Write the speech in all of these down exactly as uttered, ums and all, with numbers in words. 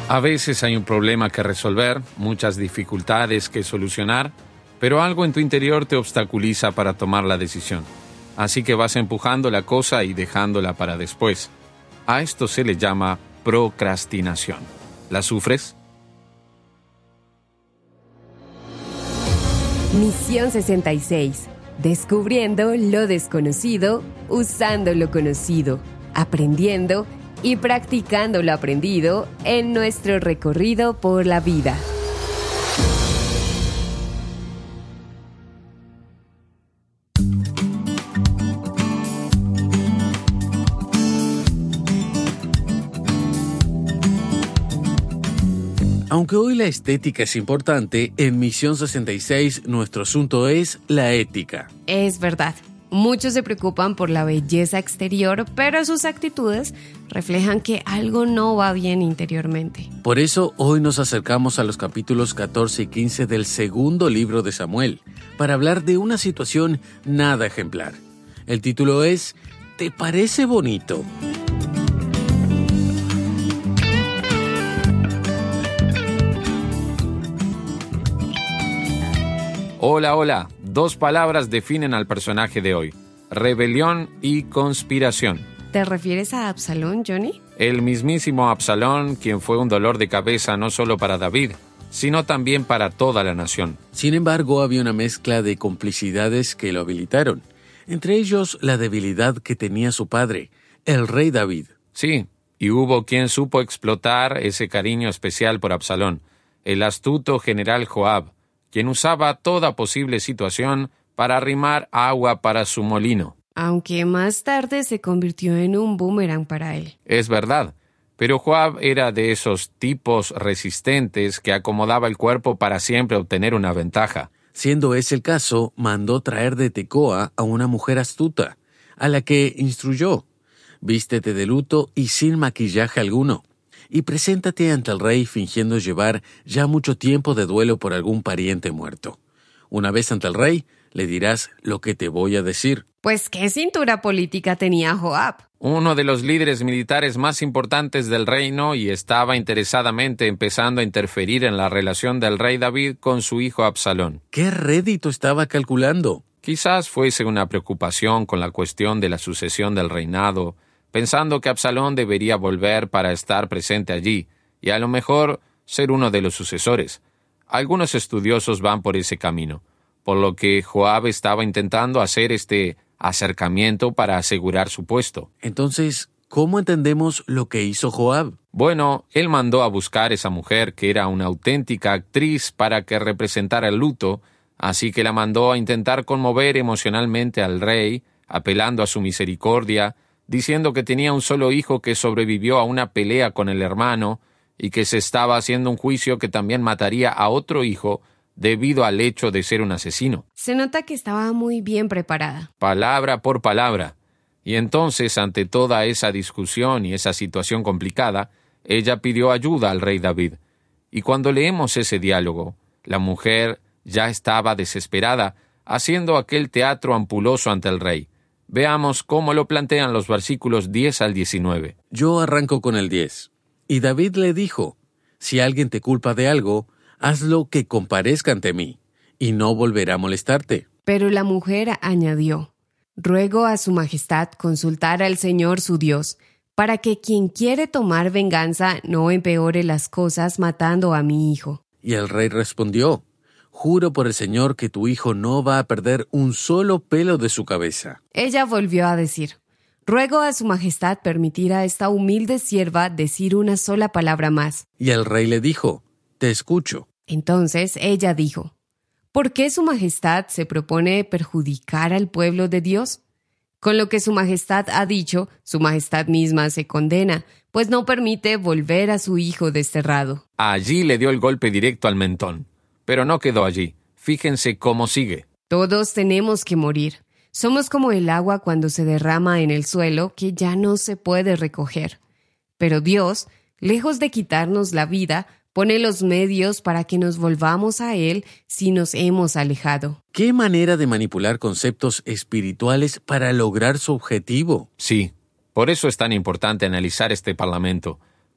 A veces hay un problema que resolver, muchas dificultades que solucionar, pero algo en tu interior te obstaculiza para tomar la decisión. Así que vas empujando la cosa y dejándola para después. A esto se le llama procrastinación. ¿La sufres? Misión sesenta y seis. Descubriendo lo desconocido, usando lo conocido, aprendiendo y practicando lo aprendido en nuestro recorrido por la vida. Aunque hoy la estética es importante, en Misión sesenta y seis nuestro asunto es la ética. Es verdad. Muchos se preocupan por la belleza exterior, pero sus actitudes reflejan que algo no va bien interiormente. Por eso hoy nos acercamos a los capítulos catorce y quince del segundo libro de Samuel, para hablar de una situación nada ejemplar. El título es ¿Te parece bonito? Hola, hola. Dos palabras definen al personaje de hoy: rebelión y conspiración. ¿Te refieres a Absalón, Johnny? El mismísimo Absalón, quien fue un dolor de cabeza no solo para David, sino también para toda la nación. Sin embargo, había una mezcla de complicidades que lo habilitaron. Entre ellos, la debilidad que tenía su padre, el rey David. Sí, y hubo quien supo explotar ese cariño especial por Absalón, el astuto general Joab, quien usaba toda posible situación para arrimar agua para su molino. Aunque más tarde se convirtió en un boomerang para él. Es verdad, pero Joab era de esos tipos resistentes que acomodaba el cuerpo para siempre obtener una ventaja. Siendo ese el caso, mandó traer de Tecoa a una mujer astuta, a la que instruyó: vístete de luto y sin maquillaje alguno, y preséntate ante el rey fingiendo llevar ya mucho tiempo de duelo por algún pariente muerto. Una vez ante el rey, le dirás lo que te voy a decir. Pues, ¿qué cintura política tenía Joab? Uno de los líderes militares más importantes del reino, y estaba interesadamente empezando a interferir en la relación del rey David con su hijo Absalón. ¿Qué rédito estaba calculando? Quizás fuese una preocupación con la cuestión de la sucesión del reinado, pensando que Absalón debería volver para estar presente allí, y a lo mejor ser uno de los sucesores. Algunos estudiosos van por ese camino, por lo que Joab estaba intentando hacer este acercamiento para asegurar su puesto. Entonces, ¿cómo entendemos lo que hizo Joab? Bueno, él mandó a buscar esa mujer que era una auténtica actriz para que representara el luto, así que la mandó a intentar conmover emocionalmente al rey, apelando a su misericordia, diciendo que tenía un solo hijo que sobrevivió a una pelea con el hermano y que se estaba haciendo un juicio que también mataría a otro hijo debido al hecho de ser un asesino. Se nota que estaba muy bien preparada. Palabra por palabra. Y entonces, ante toda esa discusión y esa situación complicada, ella pidió ayuda al rey David. Y cuando leemos ese diálogo, la mujer ya estaba desesperada, haciendo aquel teatro ampuloso ante el rey. Veamos cómo lo plantean los versículos diez al diecinueve. Yo arranco con el diez. Y David le dijo: si alguien te culpa de algo, hazlo que comparezca ante mí, y no volverá a molestarte. Pero la mujer añadió: ruego a su majestad consultar al Señor su Dios, para que quien quiere tomar venganza no empeore las cosas matando a mi hijo. Y el rey respondió: juro por el Señor que tu hijo no va a perder un solo pelo de su cabeza. Ella volvió a decir: ruego a su majestad permitir a esta humilde sierva decir una sola palabra más. Y el rey le dijo: te escucho. Entonces ella dijo: ¿por qué su majestad se propone perjudicar al pueblo de Dios? Con lo que su majestad ha dicho, su majestad misma se condena, pues no permite volver a su hijo desterrado. Allí le dio el golpe directo al mentón. Pero no quedó allí. Fíjense cómo sigue. Todos tenemos que morir. Somos como el agua cuando se derrama en el suelo, que ya no se puede recoger. Pero Dios, lejos de quitarnos la vida, pone los medios para que nos volvamos a Él si nos hemos alejado. ¿Qué manera de manipular conceptos espirituales para lograr su objetivo? Sí, por eso es tan importante analizar este parlamento,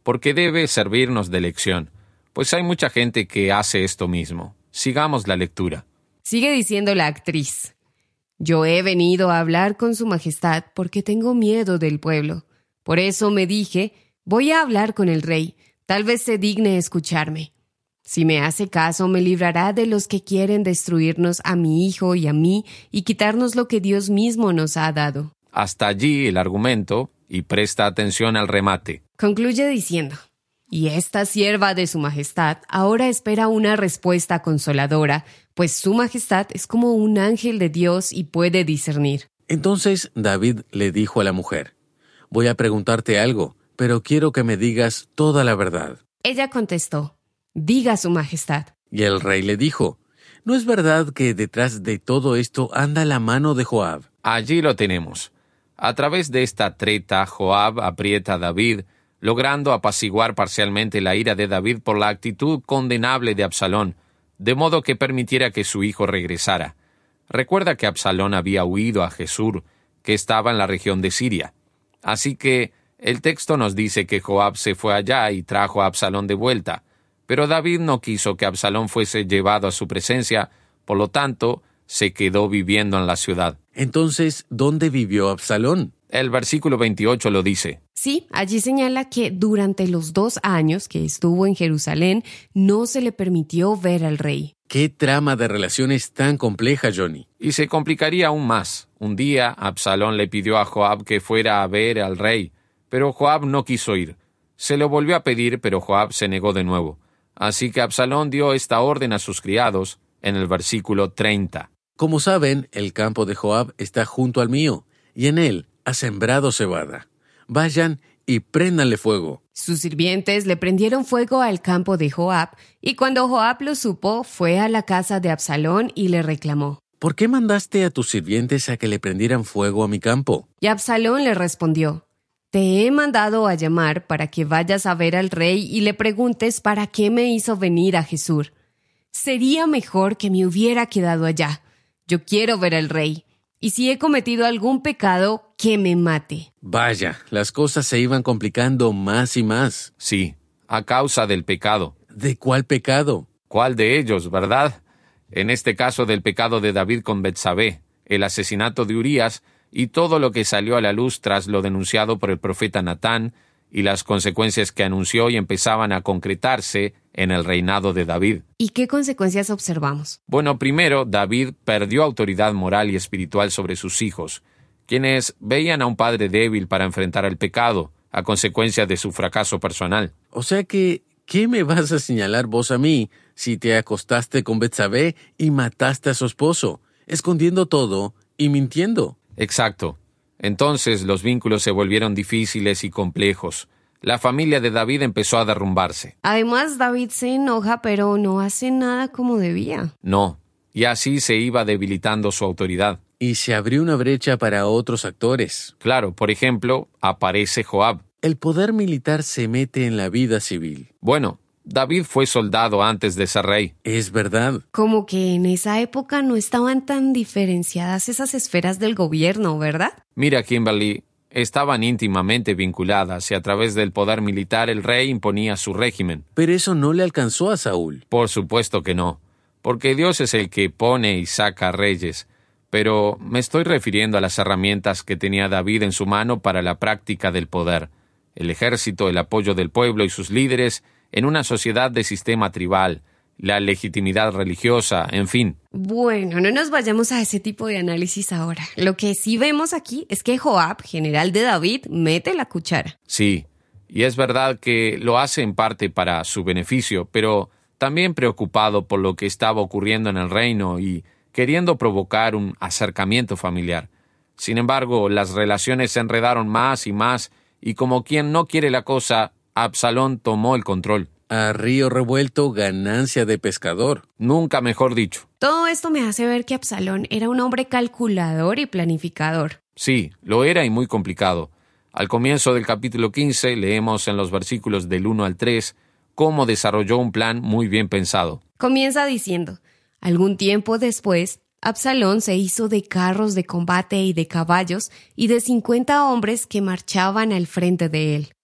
porque debe servirnos de lección, pues hay mucha gente que hace esto mismo. Sigamos la lectura. Sigue diciendo la actriz. Yo he venido a hablar con su majestad porque tengo miedo del pueblo. Por eso me dije, voy a hablar con el rey, tal vez se digne escucharme. Si me hace caso, me librará de los que quieren destruirnos a mi hijo y a mí y quitarnos lo que Dios mismo nos ha dado. Hasta allí el argumento, y presta atención al remate. Concluye diciendo, y esta sierva de su majestad ahora espera una respuesta consoladora, pues su majestad es como un ángel de Dios y puede discernir. Entonces David le dijo a la mujer, voy a preguntarte algo, pero quiero que me digas toda la verdad. Ella contestó, diga su majestad. Y el rey le dijo, ¿no es verdad que detrás de todo esto anda la mano de Joab? Allí lo tenemos. A través de esta treta, Joab aprieta a David, logrando apaciguar parcialmente la ira de David por la actitud condenable de Absalón, de modo que permitiera que su hijo regresara. Recuerda que Absalón había huido a Jesús, que estaba en la región de Siria. Así que el texto nos dice que Joab se fue allá y trajo a Absalón de vuelta, pero David no quiso que Absalón fuese llevado a su presencia, por lo tanto, se quedó viviendo en la ciudad. Entonces, ¿dónde vivió Absalón? El versículo veintiocho lo dice. Sí, allí señala que durante los dos años que estuvo en Jerusalén, no se le permitió ver al rey. ¿Qué trama de relaciones tan compleja, Johnny? Y se complicaría aún más. Un día, Absalón le pidió a Joab que fuera a ver al rey, pero Joab no quiso ir. Se lo volvió a pedir, pero Joab se negó de nuevo. Así que Absalón dio esta orden a sus criados en el versículo treinta. Como saben, el campo de Joab está junto al mío, y en él ha sembrado cebada. Vayan y préndanle fuego. Sus sirvientes le prendieron fuego al campo de Joab, y cuando Joab lo supo, fue a la casa de Absalón y le reclamó. ¿Por qué mandaste a tus sirvientes a que le prendieran fuego a mi campo? Y Absalón le respondió, te he mandado a llamar para que vayas a ver al rey y le preguntes para qué me hizo venir a Jesús. Sería mejor que me hubiera quedado allá. Yo quiero ver al rey. Y si he cometido algún pecado, que me mate. Vaya, las cosas se iban complicando más y más. Sí, a causa del pecado. ¿De cuál pecado? ¿Cuál de ellos, verdad? En este caso del pecado de David con Betsabé, el asesinato de Urías y todo lo que salió a la luz tras lo denunciado por el profeta Natán y las consecuencias que anunció y empezaban a concretarse en el reinado de David. ¿Y qué consecuencias observamos? Bueno, primero, David perdió autoridad moral y espiritual sobre sus hijos, quienes veían a un padre débil para enfrentar el pecado, a consecuencia de su fracaso personal. O sea que, ¿qué me vas a señalar vos a mí si te acostaste con Betsabé y mataste a su esposo, escondiendo todo y mintiendo? Exacto. Entonces los vínculos se volvieron difíciles y complejos. La familia de David empezó a derrumbarse. Además, David se enoja, pero no hace nada como debía. No, y así se iba debilitando su autoridad. Y se abrió una brecha para otros actores. Claro, por ejemplo, aparece Joab. El poder militar se mete en la vida civil. Bueno, David fue soldado antes de ser rey. Es verdad. Como que en esa época no estaban tan diferenciadas esas esferas del gobierno, ¿verdad? Mira, Kimberly, estaban íntimamente vinculadas y a través del poder militar el rey imponía su régimen. Pero eso no le alcanzó a Saúl. Por supuesto que no, porque Dios es el que pone y saca reyes. Pero me estoy refiriendo a las herramientas que tenía David en su mano para la práctica del poder. El ejército, el apoyo del pueblo y sus líderes en una sociedad de sistema tribal, la legitimidad religiosa, en fin. Bueno, no nos vayamos a ese tipo de análisis ahora. Lo que sí vemos aquí es que Joab, general de David, mete la cuchara. Sí, y es verdad que lo hace en parte para su beneficio, pero también preocupado por lo que estaba ocurriendo en el reino y queriendo provocar un acercamiento familiar. Sin embargo, las relaciones se enredaron más y más, y como quien no quiere la cosa, Absalón tomó el control. A río revuelto, ganancia de pescador. Nunca mejor dicho. Todo esto me hace ver que Absalón era un hombre calculador y planificador. Sí, lo era y muy complicado. Al comienzo del capítulo quince leemos en los versículos del uno al tres cómo desarrolló un plan muy bien pensado. Comienza diciendo, algún tiempo después, Absalón se hizo de carros de combate y de caballos y de cincuenta hombres que marchaban al frente de él.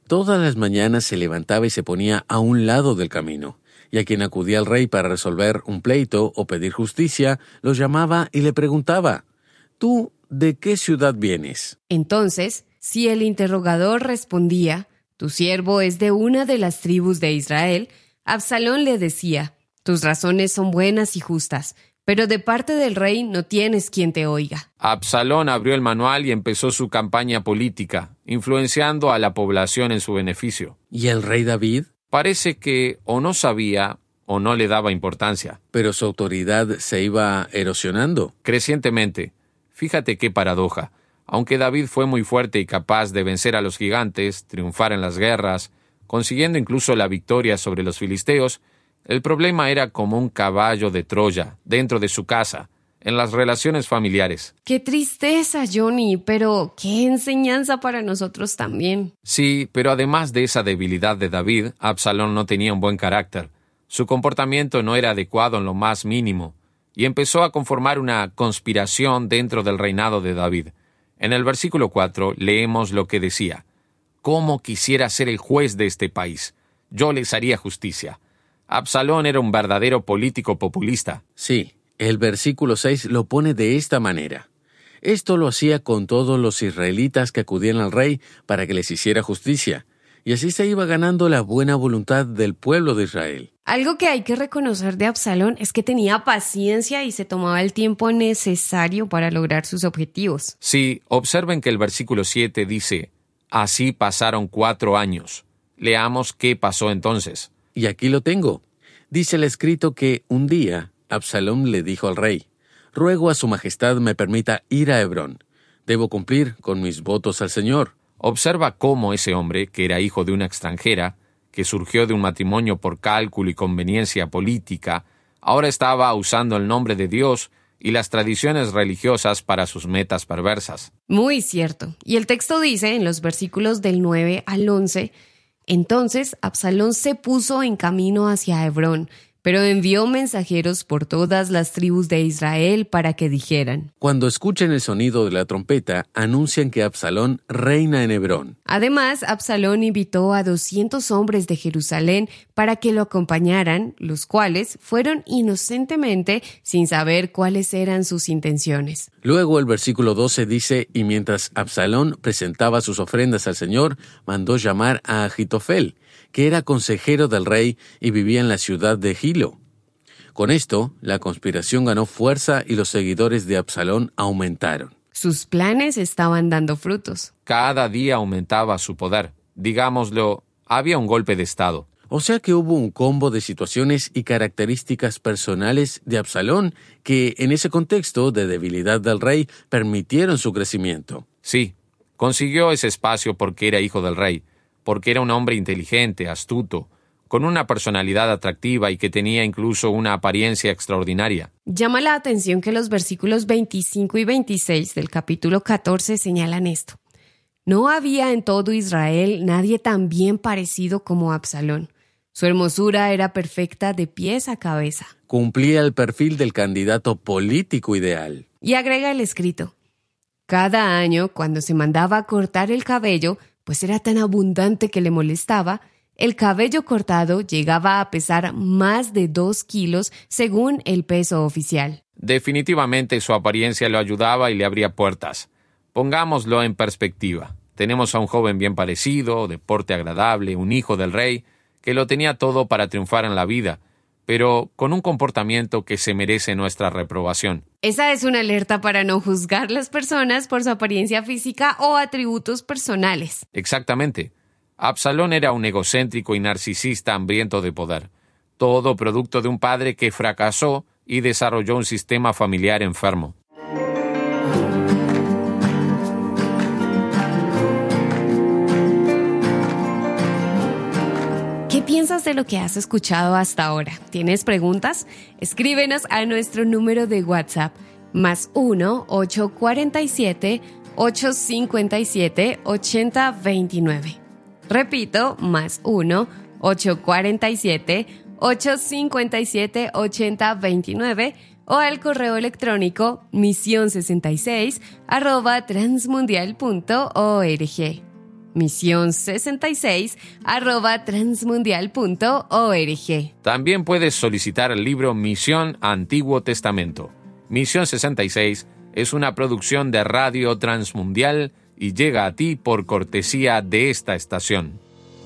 Todas las mañanas se levantaba y se ponía a un lado del camino, y a quien acudía al rey para resolver un pleito o pedir justicia, lo llamaba y le preguntaba: ¿Tú de qué ciudad vienes? Entonces, si el interrogador respondía: tu siervo es de una de las tribus de Israel, Absalón le decía: tus razones son buenas y justas, pero de parte del rey no tienes quien te oiga. Absalón abrió el manual y empezó su campaña política, influenciando a la población en su beneficio. ¿Y el rey David? Parece que o no sabía o no le daba importancia. Pero su autoridad se iba erosionando. Crecientemente. Fíjate qué paradoja. Aunque David fue muy fuerte y capaz de vencer a los gigantes, triunfar en las guerras, consiguiendo incluso la victoria sobre los filisteos, el problema era como un caballo de Troya dentro de su casa, en las relaciones familiares. ¡Qué tristeza, Johnny! Pero qué enseñanza para nosotros también. Sí, pero además de esa debilidad de David, Absalón no tenía un buen carácter. Su comportamiento no era adecuado en lo más mínimo, y empezó a conformar una conspiración dentro del reinado de David. En el versículo cuatro leemos lo que decía: «¿Cómo quisiera ser el juez de este país? Yo les haría justicia». Absalón era un verdadero político populista. Sí, el versículo seis lo pone de esta manera: esto lo hacía con todos los israelitas que acudían al rey para que les hiciera justicia, y así se iba ganando la buena voluntad del pueblo de Israel. Algo que hay que reconocer de Absalón es que tenía paciencia y se tomaba el tiempo necesario para lograr sus objetivos. Sí, observen que el versículo siete dice: así pasaron cuatro años. Leamos qué pasó entonces. Y aquí lo tengo. Dice el escrito que un día Absalón le dijo al rey: ruego a su majestad me permita ir a Hebrón. Debo cumplir con mis votos al Señor. Observa cómo ese hombre, que era hijo de una extranjera, que surgió de un matrimonio por cálculo y conveniencia política, ahora estaba usando el nombre de Dios y las tradiciones religiosas para sus metas perversas. Muy cierto. Y el texto dice, en los versículos del nueve al once, entonces Absalón se puso en camino hacia Hebrón, pero envió mensajeros por todas las tribus de Israel para que dijeran: cuando escuchen el sonido de la trompeta, anuncian que Absalón reina en Hebrón. Además, Absalón invitó a doscientos hombres de Jerusalén para que lo acompañaran, los cuales fueron inocentemente sin saber cuáles eran sus intenciones. Luego el versículo doce dice: y mientras Absalón presentaba sus ofrendas al Señor, mandó llamar a Ahitofel, que era consejero del rey y vivía en la ciudad de Gilo. Con esto, la conspiración ganó fuerza y los seguidores de Absalón aumentaron. Sus planes estaban dando frutos. Cada día aumentaba su poder. Digámoslo, había un golpe de estado. O sea que hubo un combo de situaciones y características personales de Absalón que, en ese contexto de debilidad del rey, permitieron su crecimiento. Sí, consiguió ese espacio porque era hijo del rey, porque era un hombre inteligente, astuto, con una personalidad atractiva y que tenía incluso una apariencia extraordinaria. Llama la atención que los versículos veinticinco y veintiséis del capítulo catorce señalan esto. No había en todo Israel nadie tan bien parecido como Absalón. Su hermosura era perfecta de pies a cabeza. Cumplía el perfil del candidato político ideal. Y agrega el escrito: cada año, cuando se mandaba cortar el cabello, pues era tan abundante que le molestaba, el cabello cortado llegaba a pesar más de dos kilos según el peso oficial. Definitivamente su apariencia lo ayudaba y le abría puertas. Pongámoslo en perspectiva. Tenemos a un joven bien parecido, de porte agradable, un hijo del rey, que lo tenía todo para triunfar en la vida, pero con un comportamiento que se merece nuestra reprobación. Esa es una alerta para no juzgar las personas por su apariencia física o atributos personales. Exactamente. Absalón era un egocéntrico y narcisista hambriento de poder, todo producto de un padre que fracasó y desarrolló un sistema familiar enfermo. ¿Qué piensas de lo que has escuchado hasta ahora? ¿Tienes preguntas? Escríbenos a nuestro número de WhatsApp, más uno ocho cuatro siete, ocho cinco siete, ocho cero dos nueve. Repito, más uno ocho cuatro siete, ocho cinco siete, ocho cero dos nueve o al correo electrónico misión sesenta y seis arroba transmundial punto org. misión sesenta y seis arroba transmundial punto org. También puedes solicitar el libro Misión Antiguo Testamento. Misión sesenta y seis es una producción de Radio Transmundial y llega a ti por cortesía de esta estación.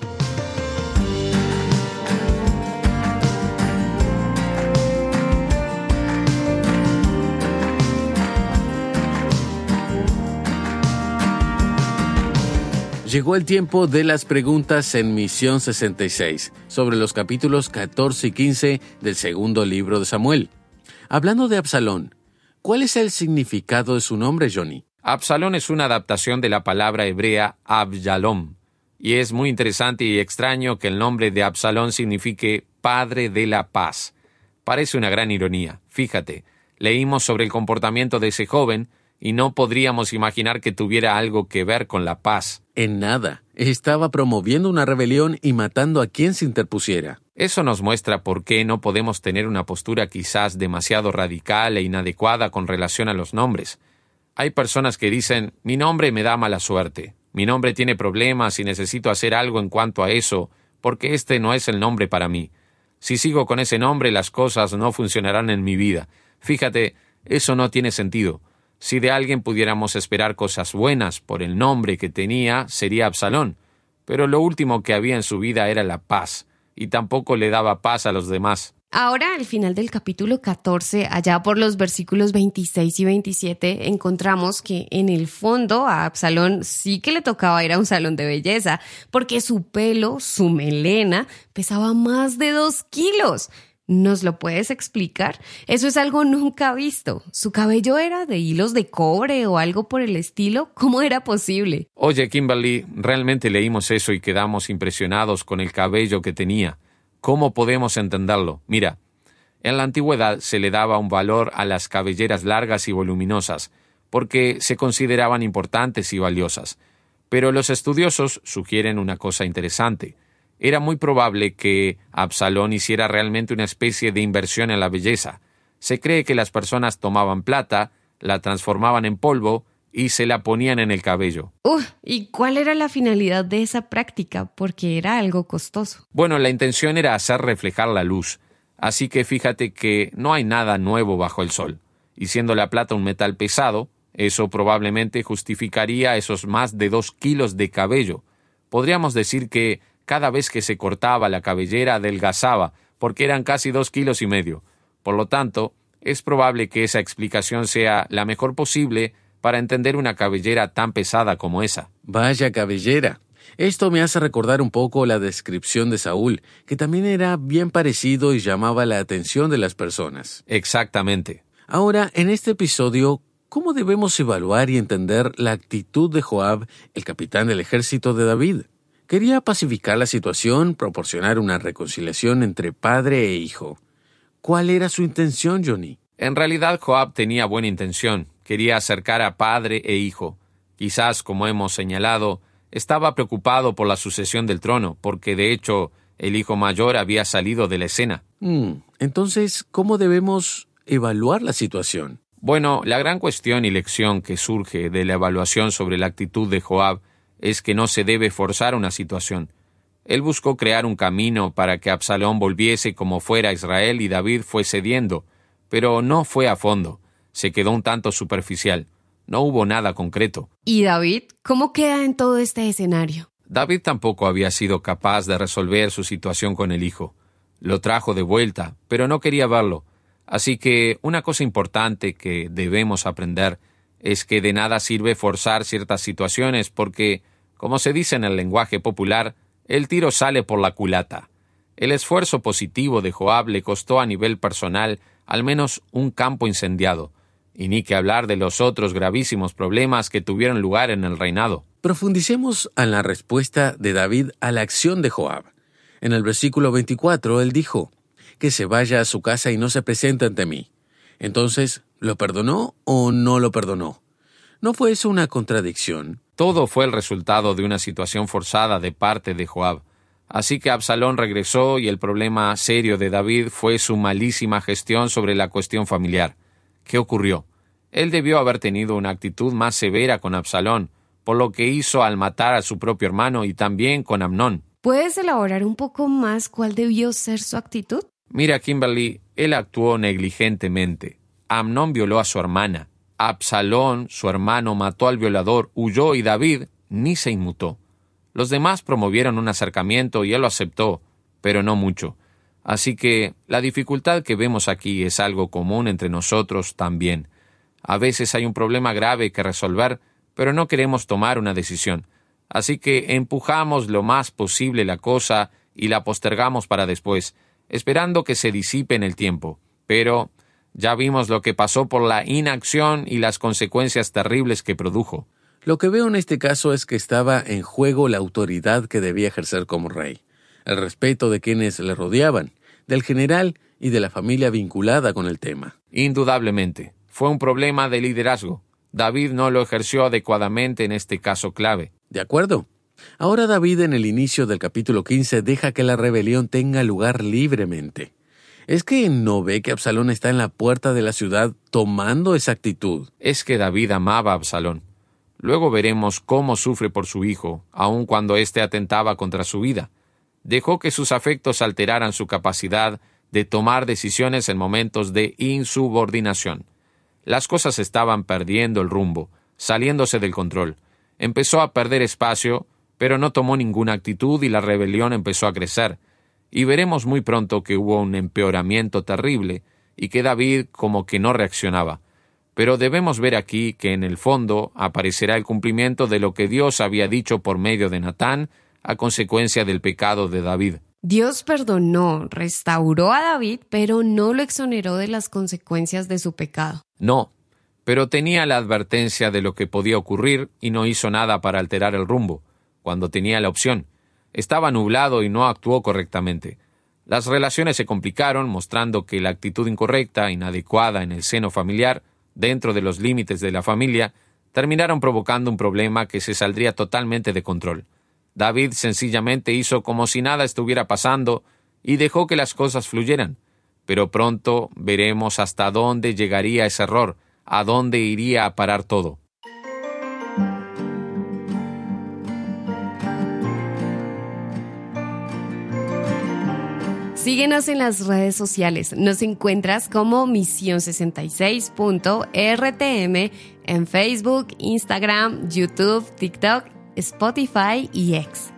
Llegó el tiempo de las preguntas en Misión sesenta y seis, sobre los capítulos catorce y quince del segundo libro de Samuel. Hablando de Absalón, ¿cuál es el significado de su nombre, Johnny? Absalón es una adaptación de la palabra hebrea Absalom, y es muy interesante y extraño que el nombre de Absalón signifique Padre de la Paz. Parece una gran ironía. Fíjate, leímos sobre el comportamiento de ese joven y no podríamos imaginar que tuviera algo que ver con la paz. En nada. Estaba promoviendo una rebelión y matando a quien se interpusiera. Eso nos muestra por qué no podemos tener una postura quizás demasiado radical e inadecuada con relación a los nombres. Hay personas que dicen, mi nombre me da mala suerte, mi nombre tiene problemas y necesito hacer algo en cuanto a eso, porque este no es el nombre para mí. Si sigo con ese nombre, las cosas no funcionarán en mi vida. Fíjate, eso no tiene sentido. Si de alguien pudiéramos esperar cosas buenas por el nombre que tenía, sería Absalón. Pero lo último que había en su vida era la paz, y tampoco le daba paz a los demás. Ahora, al final del capítulo catorce, allá por los versículos veintiséis y veintisiete, encontramos que en el fondo a Absalón sí que le tocaba ir a un salón de belleza, porque su pelo, su melena, pesaba más de dos kilos. ¿Nos lo puedes explicar? Eso es algo nunca visto. ¿Su cabello era de hilos de cobre o algo por el estilo? ¿Cómo era posible? Oye, Kimberly, realmente leímos eso y quedamos impresionados con el cabello que tenía. ¿Cómo podemos entenderlo? Mira, en la antigüedad se le daba un valor a las cabelleras largas y voluminosas, porque se consideraban importantes y valiosas. Pero los estudiosos sugieren una cosa interesante. Era muy probable que Absalón hiciera realmente una especie de inversión en la belleza. Se cree que las personas tomaban plata, la transformaban en polvo y se la ponían en el cabello. Uh, ¿y cuál era la finalidad de esa práctica? Porque era algo costoso. Bueno, la intención era hacer reflejar la luz. Así que fíjate que no hay nada nuevo bajo el sol. Y siendo la plata un metal pesado, eso probablemente justificaría esos más de dos kilos de cabello. Podríamos decir que cada vez que se cortaba la cabellera adelgazaba, porque eran casi dos kilos y medio. Por lo tanto, es probable que esa explicación sea la mejor posible para entender una cabellera tan pesada como esa. Vaya cabellera. Esto me hace recordar un poco la descripción de Saúl, que también era bien parecido y llamaba la atención de las personas. Exactamente. Ahora, en este episodio, ¿cómo debemos evaluar y entender la actitud de Joab, el capitán del ejército de David? Quería pacificar la situación, proporcionar una reconciliación entre padre e hijo. ¿Cuál era su intención, Johnny? En realidad, Joab tenía buena intención. Quería acercar a padre e hijo. Quizás, como hemos señalado, estaba preocupado por la sucesión del trono, porque de hecho el hijo mayor había salido de la escena. Mm, entonces, ¿cómo debemos evaluar la situación? Bueno, la gran cuestión y lección que surge de la evaluación sobre la actitud de Joab es que no se debe forzar una situación. Él buscó crear un camino para que Absalón volviese como fuera Israel y David fue cediendo, pero no fue a fondo. Se quedó un tanto superficial. No hubo nada concreto. ¿Y David? ¿Cómo queda en todo este escenario? David tampoco había sido capaz de resolver su situación con el hijo. Lo trajo de vuelta, pero no quería verlo. Así que una cosa importante que debemos aprender es que de nada sirve forzar ciertas situaciones porque, como se dice en el lenguaje popular, el tiro sale por la culata. El esfuerzo positivo de Joab le costó a nivel personal al menos un campo incendiado, y ni que hablar de los otros gravísimos problemas que tuvieron lugar en el reinado. Profundicemos en la respuesta de David a la acción de Joab. En el versículo veinticuatro, él dijo, que se vaya a su casa y no se presente ante mí. Entonces, ¿lo perdonó o no lo perdonó? ¿No fue eso una contradicción? Todo fue el resultado de una situación forzada de parte de Joab. Así que Absalón regresó y el problema serio de David fue su malísima gestión sobre la cuestión familiar. ¿Qué ocurrió? Él debió haber tenido una actitud más severa con Absalón, por lo que hizo al matar a su propio hermano y también con Amnón. ¿Puedes elaborar un poco más cuál debió ser su actitud? Mira, Kimberly, él actuó negligentemente. Amnón violó a su hermana. Absalón, su hermano, mató al violador, huyó y David ni se inmutó. Los demás promovieron un acercamiento y él lo aceptó, pero no mucho. Así que la dificultad que vemos aquí es algo común entre nosotros también. A veces hay un problema grave que resolver, pero no queremos tomar una decisión. Así que empujamos lo más posible la cosa y la postergamos para después, esperando que se disipe en el tiempo. Pero ya vimos lo que pasó por la inacción y las consecuencias terribles que produjo. Lo que veo en este caso es que estaba en juego la autoridad que debía ejercer como rey, el respeto de quienes le rodeaban, del general y de la familia vinculada con el tema. Indudablemente, fue un problema de liderazgo. David no lo ejerció adecuadamente en este caso clave. De acuerdo. Ahora David en el inicio del capítulo quince deja que la rebelión tenga lugar libremente. ¿Es que no ve que Absalón está en la puerta de la ciudad tomando esa actitud? Es que David amaba a Absalón. Luego veremos cómo sufre por su hijo, aun cuando éste atentaba contra su vida. Dejó que sus afectos alteraran su capacidad de tomar decisiones en momentos de insubordinación. Las cosas estaban perdiendo el rumbo, saliéndose del control. Empezó a perder espacio, pero no tomó ninguna actitud y la rebelión empezó a crecer. Y veremos muy pronto que hubo un empeoramiento terrible y que David como que no reaccionaba. Pero debemos ver aquí que en el fondo aparecerá el cumplimiento de lo que Dios había dicho por medio de Natán a consecuencia del pecado de David. Dios perdonó, restauró a David, pero no lo exoneró de las consecuencias de su pecado. No, pero tenía la advertencia de lo que podía ocurrir y no hizo nada para alterar el rumbo, cuando tenía la opción. Estaba nublado y no actuó correctamente. Las relaciones se complicaron, mostrando que la actitud incorrecta, inadecuada en el seno familiar, dentro de los límites de la familia, terminaron provocando un problema que se saldría totalmente de control. David sencillamente hizo como si nada estuviera pasando y dejó que las cosas fluyeran. Pero pronto veremos hasta dónde llegaría ese error, a dónde iría a parar todo. Síguenos en las redes sociales. Nos encuentras como Misión sesenta y seis punto R T M en Facebook, Instagram, YouTube, TikTok, Spotify y X.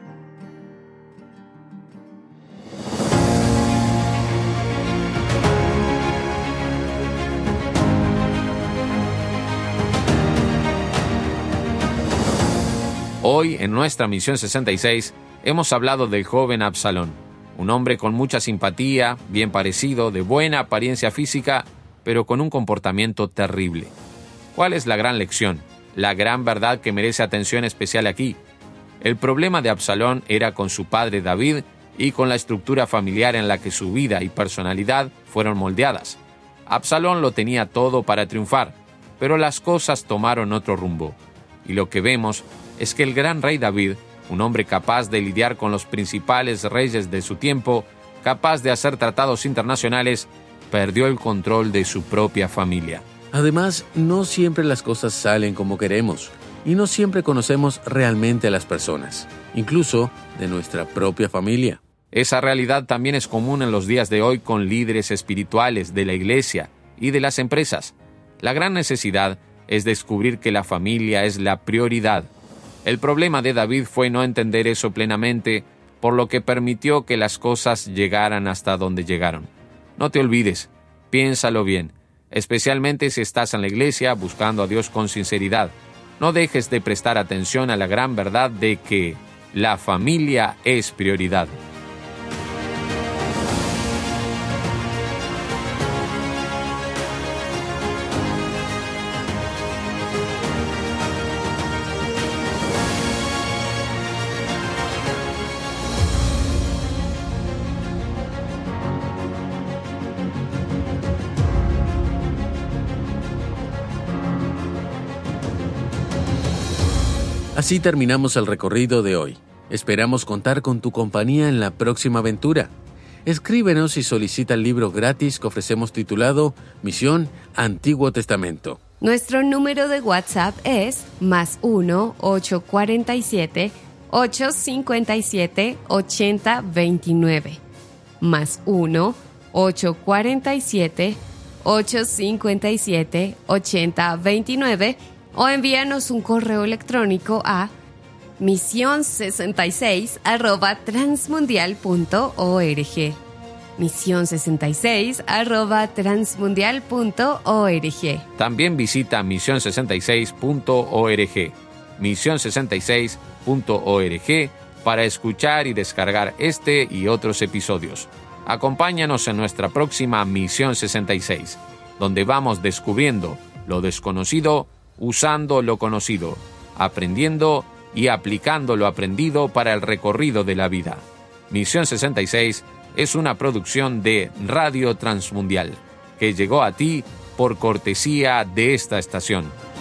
Hoy, en nuestra Misión sesenta y seis, hemos hablado del joven Absalón, un hombre con mucha simpatía, bien parecido, de buena apariencia física, pero con un comportamiento terrible. ¿Cuál es la gran lección? La gran verdad que merece atención especial aquí. El problema de Absalón era con su padre David y con la estructura familiar en la que su vida y personalidad fueron moldeadas. Absalón lo tenía todo para triunfar, pero las cosas tomaron otro rumbo. Y lo que vemos es que el gran rey David, un hombre capaz de lidiar con los principales reyes de su tiempo, capaz de hacer tratados internacionales, perdió el control de su propia familia. Además, no siempre las cosas salen como queremos, y no siempre conocemos realmente a las personas, incluso de nuestra propia familia. Esa realidad también es común en los días de hoy con líderes espirituales de la iglesia y de las empresas. La gran necesidad es descubrir que la familia es la prioridad. El problema de David fue no entender eso plenamente, por lo que permitió que las cosas llegaran hasta donde llegaron. No te olvides, piénsalo bien, especialmente si estás en la iglesia buscando a Dios con sinceridad. No dejes de prestar atención a la gran verdad de que la familia es prioridad. Así terminamos el recorrido de hoy. Esperamos contar con tu compañía en la próxima aventura. Escríbenos y solicita el libro gratis que ofrecemos titulado Misión Antiguo Testamento. Nuestro número de WhatsApp es más uno ocho cuatro siete ocho cinco siete ocho cero dos nueve. Más uno ocho cuatro siete ocho cinco siete ocho cero dos nueve o envíanos un correo electrónico a misión sesenta y seis arroba transmundial punto org. misión sesenta y seis arroba transmundial punto org. También visita misión sesenta y seis punto org. misión sesenta y seis punto org para escuchar y descargar este y otros episodios. Acompáñanos en nuestra próxima Misión sesenta y seis, donde vamos descubriendo lo desconocido usando lo conocido, aprendiendo y aplicando lo aprendido para el recorrido de la vida. Misión sesenta y seis es una producción de Radio Transmundial, que llegó a ti por cortesía de esta estación.